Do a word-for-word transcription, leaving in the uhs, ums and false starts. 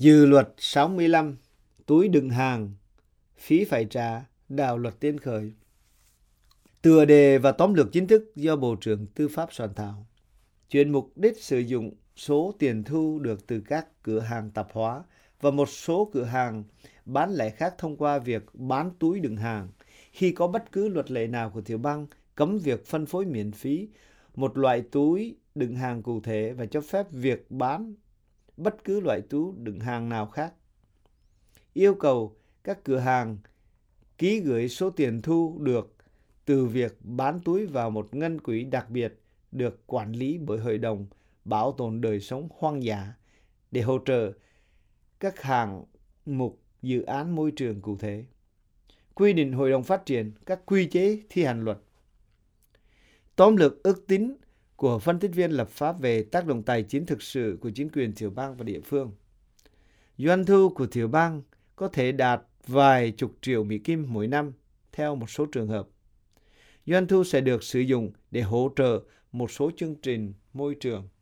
Dự luật sáu mươi lăm, túi đựng hàng, phí phải trả, đạo luật tiên khởi. Tựa đề và tóm lược chính thức do Bộ trưởng Tư pháp soạn thảo. Chuyển mục đích sử dụng số tiền thu được từ các cửa hàng tạp hóa và một số cửa hàng bán lẻ khác thông qua việc bán túi đựng hàng. Khi có bất cứ luật lệ nào của tiểu bang cấm việc phân phối miễn phí một loại túi đựng hàng cụ thể và cho phép việc bán bất cứ loại túi đựng hàng nào khác. Yêu cầu các cửa hàng ký gửi số tiền thu được từ việc bán túi vào một ngân quỹ đặc biệt được quản lý bởi Hội đồng Bảo tồn đời sống hoang dã để hỗ trợ các hạng mục dự án môi trường cụ thể. Quy định Hội đồng phát triển các quy chế thi hành luật. Tóm lược ước tính của phân tích viên lập pháp về tác động tài chính thực sự của chính quyền tiểu bang và địa phương. Doanh thu của tiểu bang có thể đạt vài chục triệu Mỹ Kim mỗi năm theo một số trường hợp. Doanh thu sẽ được sử dụng để hỗ trợ một số chương trình môi trường.